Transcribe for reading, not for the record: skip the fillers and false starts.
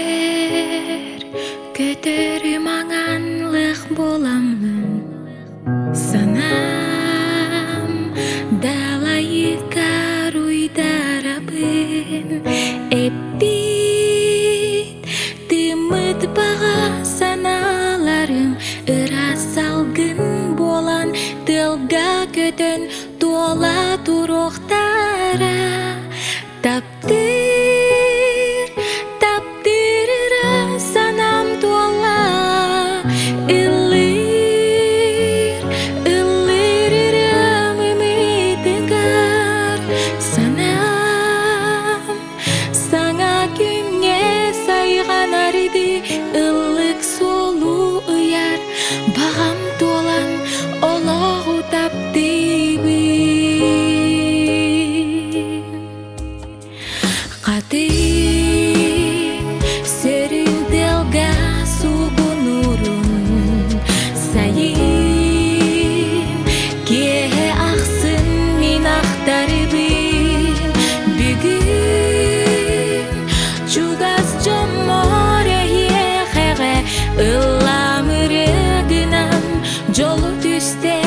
көтөр маңанлық боламын. Санам далайы каруйдарабын. Эппит тымыт баға саналарым. Ыра салгын болан тылга көтөн туола туроқтара. Таптырыра санам туола. Ыллырырам ымытыгар. Санам саңа күнге сайған арды. Ыллык солу ыяр бағам толан олағу таптыбын. Қатын сөрілділға суғын ұрын. Сайын кеге ақсын мен ақтарыбын. Бүгін чугас жоморе ехеге ылламырыгынан жолу түсте